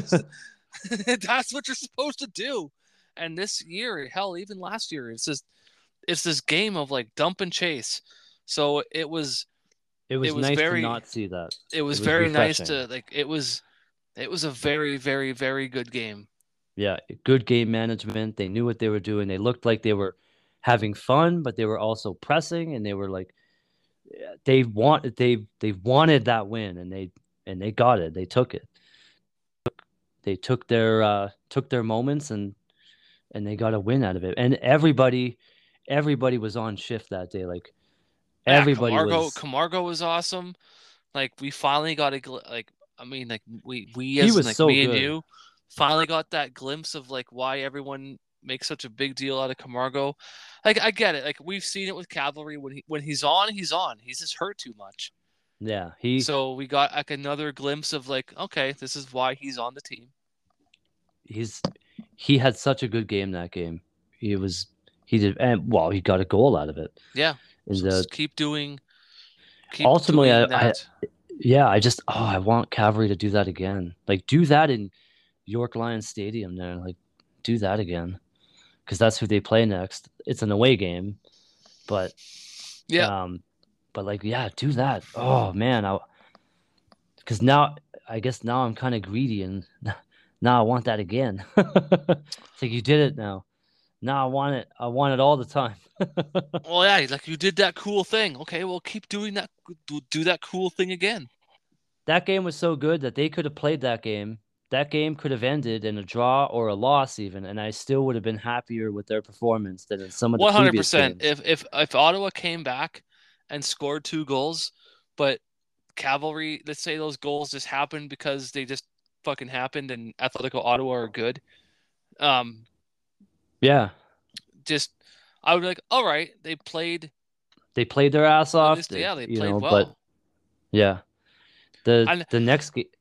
that's what you're supposed to do. And this year, hell, even last year, it's just it's this game of like dump and chase. So it was It was, it was nice very to not see that. it was, It was very refreshing. nice to like it was It was a very, very, very good game. Yeah, good game management. They knew what they were doing. They looked like they were having fun, but they were also pressing, and they were like they want they they wanted that win, and they and they got it. They took it. They took their uh, took their moments, and and they got a win out of it. And everybody everybody was on shift that day. Like Yeah, everybody Camargo, was. Camargo was awesome. Like we finally got a gl- like I mean like we we He as in was like so me and good. you finally got that glimpse of like why everyone makes such a big deal out of Camargo. Like I get it. Like we've seen it with Cavalry when he when he's on, he's on. He's just hurt too much. Yeah, he So we got like another glimpse of like, okay, this is why he's on the team. he's he had such a good game that game. He was he did and well, he got a goal out of it. Yeah. And So the keep doing keep ultimately, doing I, I that. yeah, I just oh, I want Cavalry to do that again. Like do that in York Lions Stadium there. Like do that again, because that's who they play next. It's an away game, but Yeah. um, but like yeah, do that. Oh man, I because now I guess now I'm kind of greedy and now I want that again. It's like you did it now. Now I want it. I want it all the time. Well, yeah, like you did that cool thing. Okay, well, keep doing that. Do, do that cool thing again. That game was so good that they could have played that game. That game could have ended in a draw or a loss even, and I still would have been happier with their performance than in some of the One hundred previous percent. games. If if if Ottawa came back and scored two goals, but Cavalry, let's say those goals just happened because they just fucking happened, and Atletico Ottawa are good. Um, Yeah, just I would be like, all right, they played. they played their ass At off, least, they, yeah, they you played know, but well. yeah, the And the next game.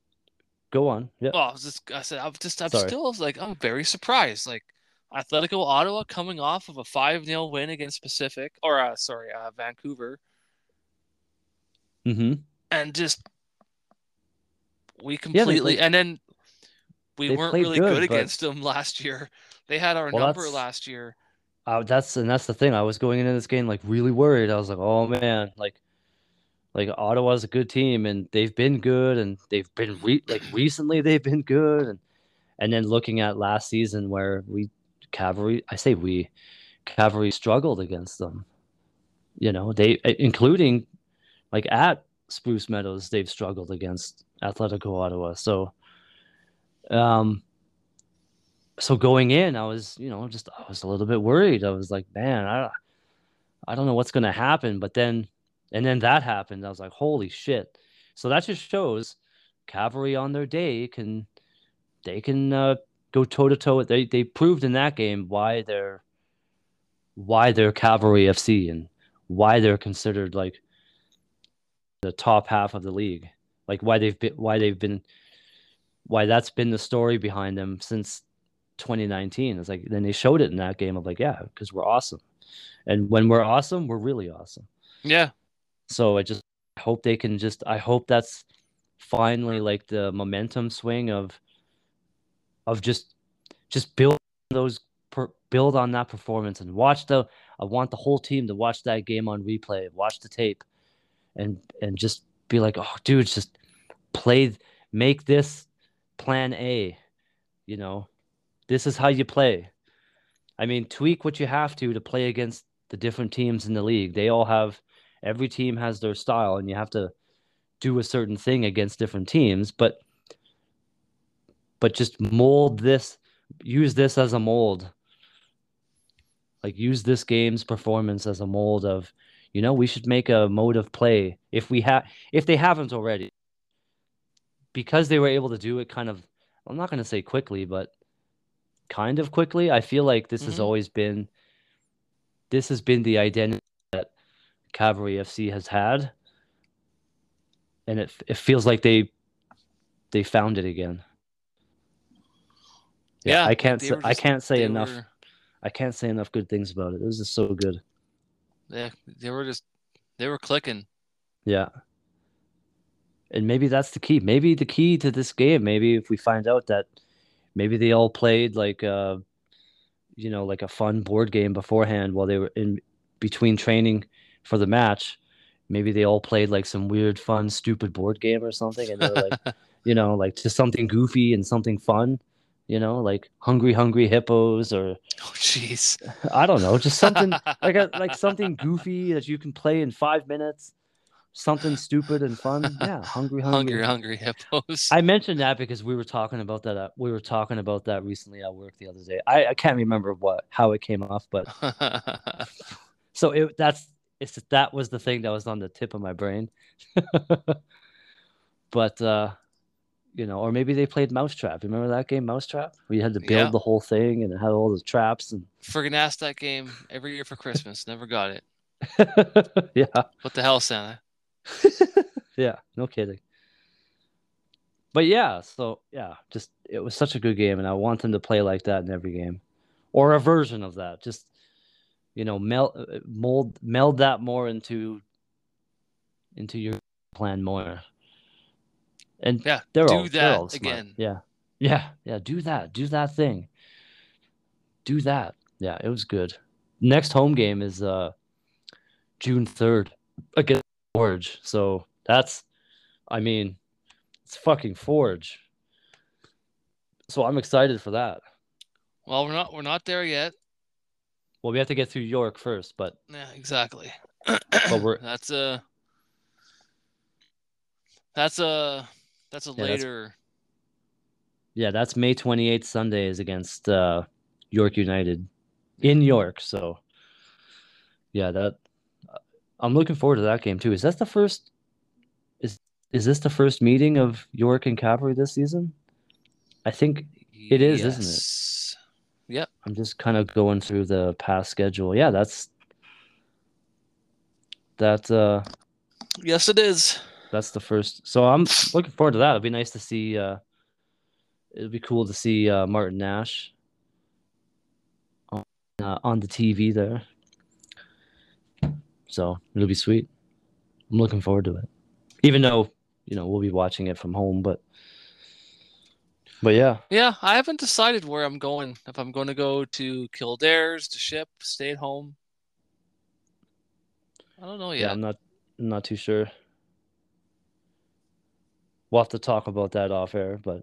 Go on. Yeah. oh, I was just I said I'm just I'm Sorry. still like I'm very surprised. Like Atletico Ottawa coming off of a five nil win against Pacific or uh, sorry, uh, Vancouver. Mm-hmm. And just we Yeah, they completely played. and then we They weren't played really good good, but against them last year. They had our well, number that's last year. uh, that's and that's the thing. I was going into this game like really worried. I was like, oh man, like like Ottawa's a good team, and they've been good, and they've been re- like recently they've been good, and and then looking at last season where we Cavalry, I say we Cavalry struggled against them. You know, they including like at Spruce Meadows, they've struggled against Atletico Ottawa. So, um, so going in, I was, you know, just I was a little bit worried. I was like, man, I, I don't know what's gonna happen. But then, and then that happened. I was like, holy shit! So that just shows Cavalry on their day can they can uh, go toe to toe. They they proved in that game why they're why they're Cavalry F C and why they're considered like the top half of the league. Like why they've been why they've been why that's been the story behind them since twenty nineteen. It's like then they showed it in that game of like, yeah, because we're awesome. And when we're awesome, we're really awesome. Yeah. So I just hope they can just I hope that's finally like the momentum swing of of just just build those per, build on that performance and watch the I want the whole team to watch that game on replay, watch the tape and and just be like, "Oh, dude, just play make this plan A, you know. This is how you play." I mean, tweak what you have to to play against the different teams in the league. They all have every team has their style and you have to do a certain thing against different teams, but but just mold this, use this as a mold. Like use this game's performance as a mold of, you know, we should make a mode of play if we have if they haven't already. Because they were able to do it kind of I'm not going to say quickly, but kind of quickly. I feel like this Mm-hmm. has always been this has been the identity that Cavalry F C has had, and it it feels like they they found it again. Yeah, Yeah, I like can't they say were I just can't say they enough. were I can't say enough good things about it. It was just so good. yeah, they were just they were clicking. Yeah. And maybe that's the key. Maybe the key to this game, maybe if we find out that maybe they all played like uh you know, like a fun board game beforehand while they were in between training for the match. Maybe they all played like some weird, fun, stupid board game or something, and they were like, you know, like just something goofy and something fun, you know, like Hungry Hungry Hippos, or Oh, jeez. I don't know, just something like a like something goofy that you can play in five minutes, something stupid and fun. Yeah, Hungry Hungry. Hungry, hungry hippos. I mentioned that because we were talking about that. At, we were talking about that recently at work the other day. I, I can't remember what how it came off, but so it that's it's that was the thing that was on the tip of my brain. But uh, you know, or maybe they played Mousetrap. Remember that game, Mousetrap, where you had to build Yeah. the whole thing and it had all the traps and Friggin' asked that game every year for Christmas. Never got it. yeah, What the hell, Santa? yeah, no kidding. But yeah, so yeah, just it was such a good game, and I want them to play like that in every game, or a version of that. Just you know, meld mold meld that more into into your plan more. And Yeah, they're do all they're that all smart. again. Yeah, yeah, yeah. Do that. Do that thing. Do that. Yeah, it was good. Next home game is uh June third against Forge. So that's, I mean, it's fucking Forge. So I'm excited for that. Well, we're not we're not there yet. Well, we have to get through York first, but Yeah, exactly. but we're that's a that's a that's a yeah, that's later. yeah, that's May twenty-eighth Sunday is against uh York United in York. So yeah, that I'm looking forward to that game too. Is that the first is is this the first meeting of York and Cavalry this season? I think it is, isn't it? Yes. Yep. I'm just kind of going through the past schedule. Yeah, that's that uh Yes, it is. that's the first. So I'm looking forward to that. It'll be nice to see uh it'll be cool to see uh Martin Nash on uh, on the T V there. So it'll be sweet. I'm looking forward to it. Even though, you know, we'll be watching it from home, but but yeah. Yeah, I haven't decided where I'm going. If I'm going to go to Kildare's, to ship, stay at home. I don't know yet. Yeah, I'm not I'm not too sure. We'll have to talk about that off air, but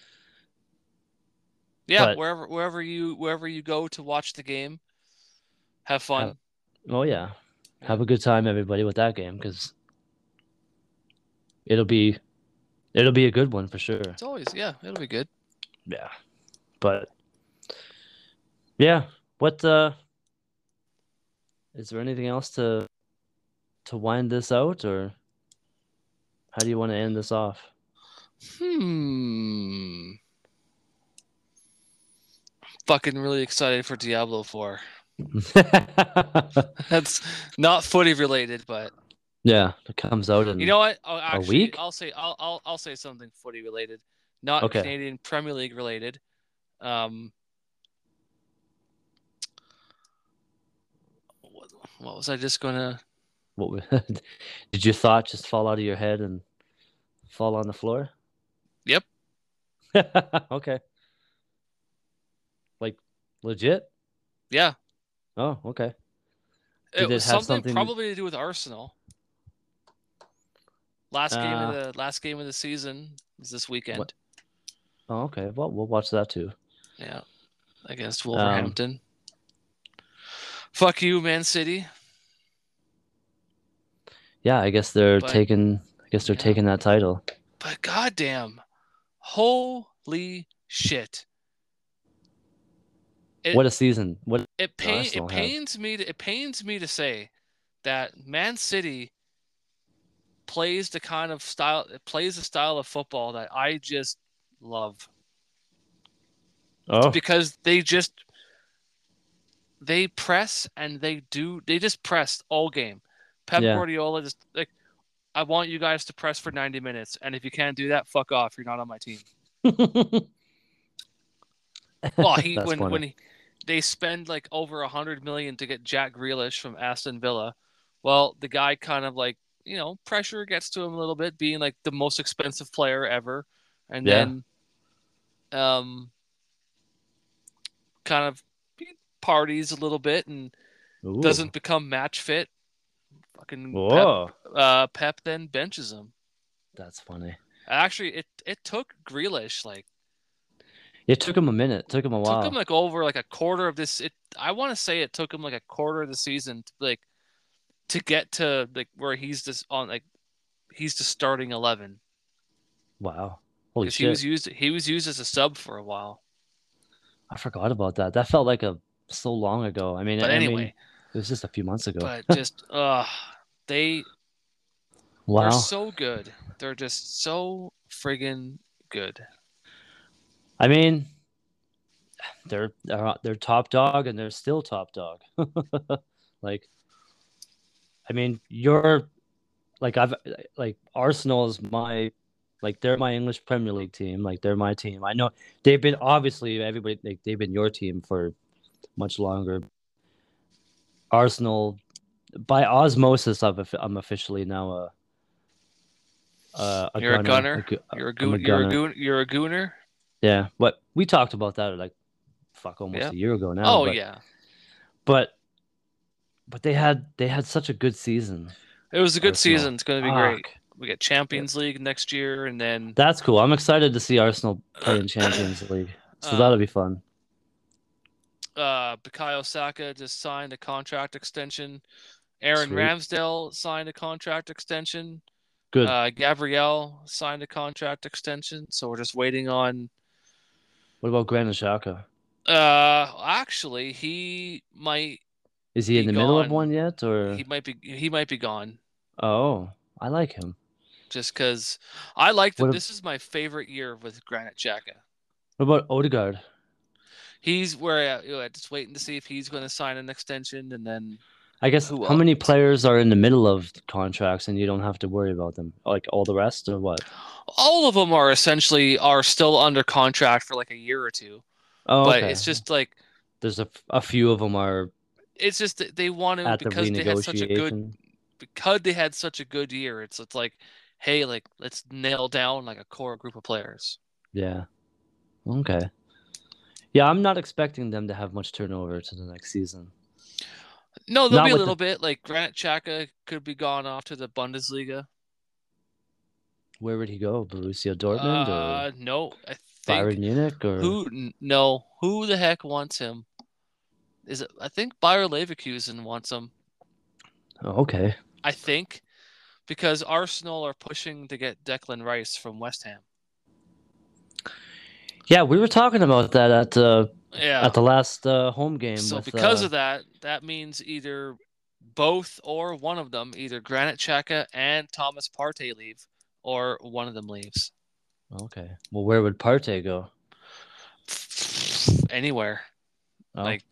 yeah, but, wherever wherever you wherever you go to watch the game, have fun. have, oh yeah. Yeah. Have a good time, everybody, with that game, because it'll be it'll be a good one for sure. It's always yeah, it'll be good. Yeah. But yeah, what uh is there anything else to to wind this out, or how do you want to end this off? Hmm. Fucking really excited for Diablo four. That's not footy related, but yeah, it comes out in you know what? I'll actually, week? I'll say I'll, I'll I'll say something footy related, not Okay. Canadian Premier League related. Um, what, what was I just gonna? What did your thought just fall out of your head and fall on the floor? Yep. Okay. Like legit? Yeah. Oh, okay. It Did it was have something, something to- probably to do with Arsenal. Last game Uh, of the last game of the season is this weekend. What? Oh, okay. Well, we'll watch that too. Yeah, against Um, Wolverhampton. Fuck you, Man City. Yeah, I guess they're But- taking. I guess they're yeah. taking that title. But goddamn, holy shit! It- What a season! What It pain, Arsenal it have. pains me to, it pains me to say that Man City plays the kind of style it plays the style of football that I just love. Oh, Because they just they press and they do they just press all game. Pep Yeah. Guardiola just like, I want you guys to press for ninety minutes, and if you can't do that, fuck off. You're not on my team. Well, he That's when funny. when he, they spend like over a hundred million to get Jack Grealish from Aston Villa, well, the guy kind of like, you know, pressure gets to him a little bit, being like the most expensive player ever, and Yeah. then, um, kind of parties a little bit and Ooh. doesn't become match fit. Fucking Pep, Whoa, uh, Pep then benches him. that's funny. Actually, it it took Grealish like It took him a minute. It took him a took him while. like over like a quarter of this. It I want to say it took him like a quarter of the season to like to get to like where he's just on like he's the starting eleven Wow. Holy because he was shit. used he was used as a sub for a while. I forgot about that. That felt like a so long ago. I mean, But I mean, anyway, it was just a few months ago. but just uh they they're Wow. so good. They're just so friggin' good. I mean, they're they're they're top dog and they're still top dog. Like, I mean, you're like I've like Arsenal is my like they're my English Premier League team. Like they're my team. I know they've been obviously everybody like they've been your team for much longer. Arsenal by osmosis, I've, I'm officially now a a, a You're a gunner. gunner. A, You're a I'm goon. a You're a gunner. goon. You're a gooner. Yeah, but we talked about that like fuck almost Yeah. a year ago now. Oh But yeah. but but they had they had such a good season. It was a good Arsenal. season. It's going to be great. Fuck. We get Champions League next year, and then That's cool. I'm excited to see Arsenal play in Champions League. So that'll um, be fun. uh, Bukayo Saka just signed a contract extension. Aaron Sweet. Ramsdale signed a contract extension. Good. Uh, Gabrielle signed a contract extension. So we're just waiting on. What about Granit Xhaka? Uh, actually, he might Is he be in the gone. middle of one yet, or He might be. He might be gone. oh, I like him. Just because I like that. What, This is my favorite year with Granit Xhaka. what about Odegaard? He's where you know, just waiting to see if he's going to sign an extension, and then I guess who how many else? players are in the middle of contracts and you don't have to worry about them? Like all the rest, or what? All of them are essentially are still under contract for like a year or two, Oh, but okay. it's just like There's a, a few of them are it's just that they want to at the because they had such a good renegotiation. because they had such a good year. It's it's like, hey, like let's nail down like a core group of players. Yeah. Okay. Yeah, I'm not expecting them to have much turnover to the next season. No, there'll Not be a with little the, bit. Like Granit Xhaka could be gone off to the Bundesliga. where would he go? Borussia Dortmund or Uh, no, I Bayern think Munich or who? n- No, who the heck wants him? Is it? I think Bayer Leverkusen wants him. oh, okay. I think because Arsenal are pushing to get Declan Rice from West Ham. Yeah, we were talking about that at uh, Yeah. at the last uh, home game. So with, because uh, of that, that means either both or one of them, either Granit Xhaka and Thomas Partey leave, or one of them leaves. okay. Well, where would Partey go? Anywhere. Oh. Like,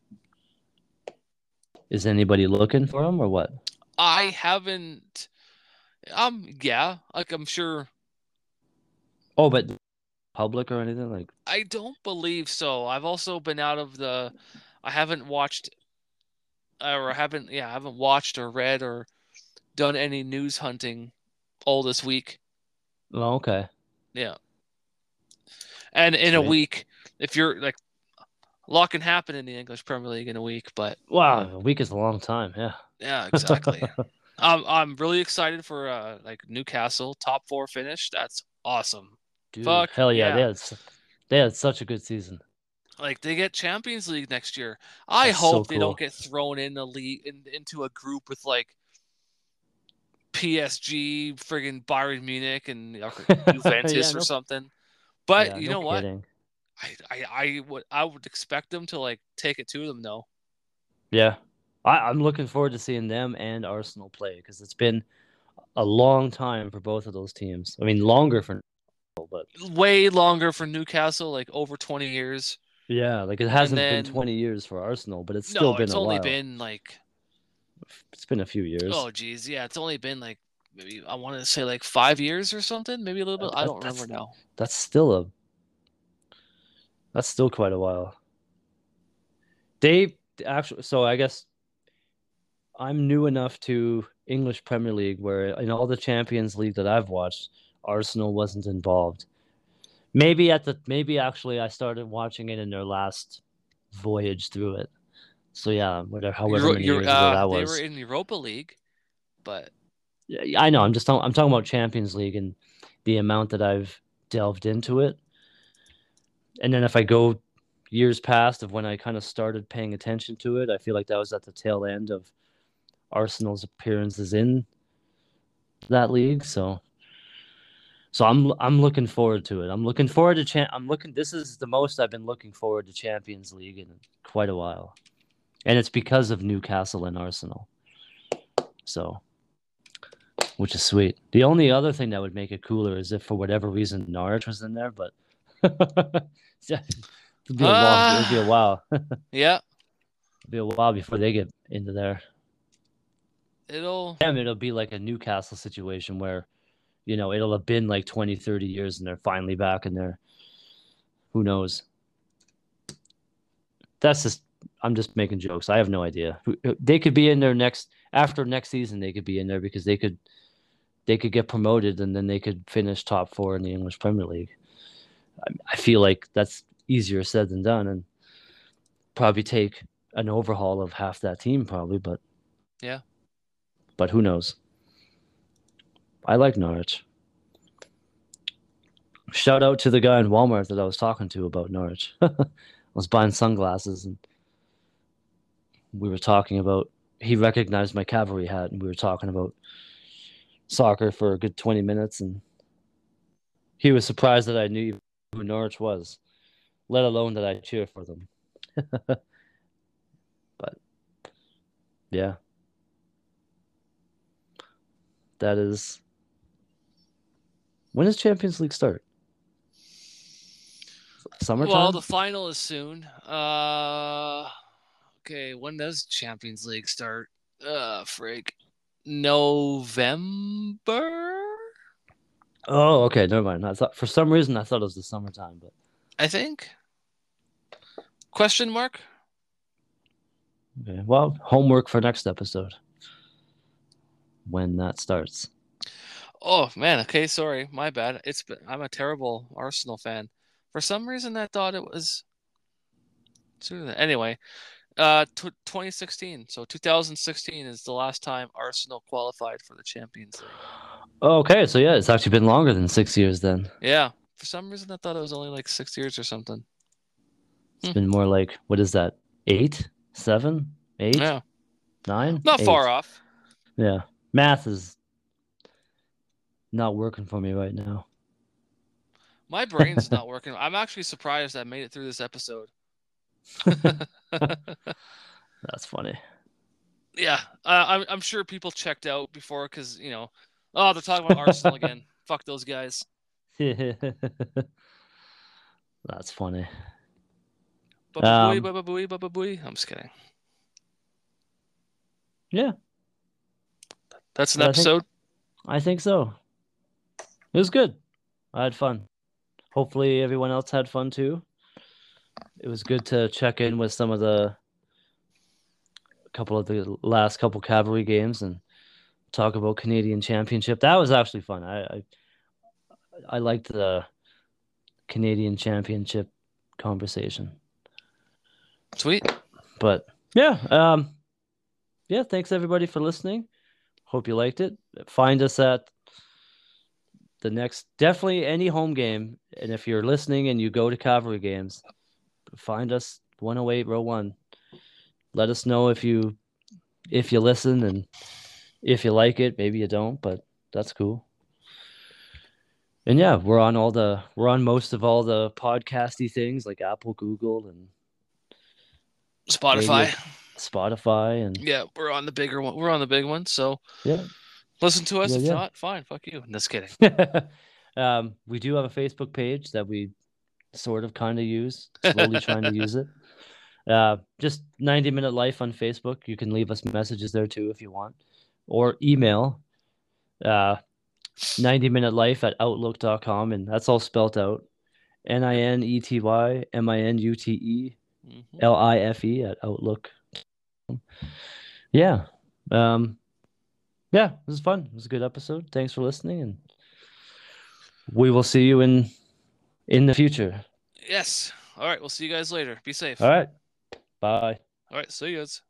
is anybody looking for him or what? I haven't. Um. Yeah. Like I'm sure. Oh, but public or anything like? I don't believe so. I've also been out of the. I haven't watched. Or I haven't. Yeah, I haven't watched or read or done any news hunting all this week. Oh, okay. Yeah. And in Sweet. a week, if you're like, a lot can happen in the English Premier League in a week, but wow, a week is a long time. Yeah. Yeah, exactly. um, I'm really excited for uh like Newcastle top four finish. That's awesome. Dude, Fuck hell yeah, yeah. They, had, they had such a good season. Like they get Champions League next year. I That's hope so they cool. don't get thrown in the league in, into a group with like P S G, friggin' Bayern Munich, and Juventus Yeah, or no- something. But yeah, you no know kidding. what? I, I I would I would expect them to like take it to them though. Yeah, I, I'm looking forward to seeing them and Arsenal play because it's been a long time for both of those teams. I mean, longer for, but Way longer for Newcastle, like over twenty years. yeah, like it hasn't then- been twenty years for Arsenal, but it's still No, been it's a only while. been like It's been a few years. oh geez, yeah, it's only been like maybe I want to say like five years or something, maybe a little bit. I don't That's- remember now. That's still a. That's still quite a while. They actually, so I guess I'm new enough to English Premier League where in all the Champions League that I've watched, Arsenal wasn't involved. Maybe at the maybe actually I started watching it in their last voyage through it. So yeah, whatever, however Euro- many Euro- years ago uh, that they was. were in Europa League, but I know. I'm just talking, I'm talking about Champions League and the amount that I've delved into it. And then if I go years past of when I kind of started paying attention to it, I feel like that was at the tail end of Arsenal's appearances in that league. So, so I'm I'm looking forward to it. I'm looking forward to cha- I'm looking. This is the most I've been looking forward to Champions League in quite a while, and it's because of Newcastle and Arsenal. So, which is sweet. The only other thing that would make it cooler is if for whatever reason Norwich was in there, but yeah, it'd be a while. It'd be a while. Yeah. It'd be a while before they get into there. It'll. Damn, it'll be like a Newcastle situation where, you know, it'll have been like twenty, thirty years and they're finally back in there. Who knows? That's just, I'm just making jokes. I have no idea. They could be in there next, after next season, they could be in there because they could, they could get promoted and then they could finish top four in the English Premier League. I feel like that's easier said than done and probably take an overhaul of half that team probably, but yeah. But who knows? I like Norwich. Shout out to the guy in Walmart that I was talking to about Norwich. I was buying sunglasses and we were talking about, he recognized my cavalry hat and we were talking about soccer for a good twenty minutes and he was surprised that I knew who Norwich was, let alone that I cheer for them. But yeah, that is. When does Champions League start? Summertime? Well, the final is soon. Uh, okay, when does Champions League start? Uh, freak. November? Oh, okay, never mind. I thought for some reason I thought it was the summertime, but I think. Question mark? Okay. Well, homework for next episode. When that starts. Oh man, okay, sorry, my bad. It's been, I'm a terrible Arsenal fan. For some reason, I thought it was sooner than anyway. Uh, t- twenty sixteen. So two thousand sixteen is the last time Arsenal qualified for the Champions League. Okay, so yeah, it's actually been longer than six years then. Yeah, for some reason I thought it was only like six years or something. It's hmm. been more like, what is that? Eight, seven, eight, yeah, nine. Not eight. far off. Yeah, math is not working for me right now. My brain's not working. I'm actually surprised I made it through this episode. That's funny. Yeah, uh, I'm I'm sure people checked out before because you know, oh, they're talking about Arsenal again. Fuck those guys. That's funny. Baba booey, baba booey, baba booey. I'm just kidding. Yeah, that's an but episode. I think, I think so. It was good. I had fun. Hopefully, everyone else had fun too. It was good to check in with some of the couple of the last couple cavalry games and talk about Canadian Championship. That was actually fun. I I, I liked the Canadian Championship conversation. Sweet. But yeah, um, yeah. Thanks everybody for listening. Hope you liked it. Find us at the next, definitely any home game. And if you're listening and you go to cavalry games, find us one oh eight row one. Let us know if you if you listen and if you like it. Maybe you don't, but that's cool. And yeah, we're on all the we're on most of all the podcasty things like Apple, Google, and Spotify. Radio, Spotify, and yeah, we're on the bigger one. We're on the big one, so yeah, listen to us. yeah, if yeah. not, fine, fuck you. Just kidding. um, we do have a Facebook page that we sort of kind of use, slowly trying to use it. Uh, just ninety minute life on Facebook. You can leave us messages there too if you want, or email uh, ninety minute life at outlook dot com, and that's all spelt out. N I N E T Y M I N U T E L I F E at outlook. Yeah. Um, yeah, it was fun. It was a good episode. Thanks for listening, and we will see you in in the future. Yes. All right. We'll see you guys later. Be safe. All right. Bye. All right. See you guys.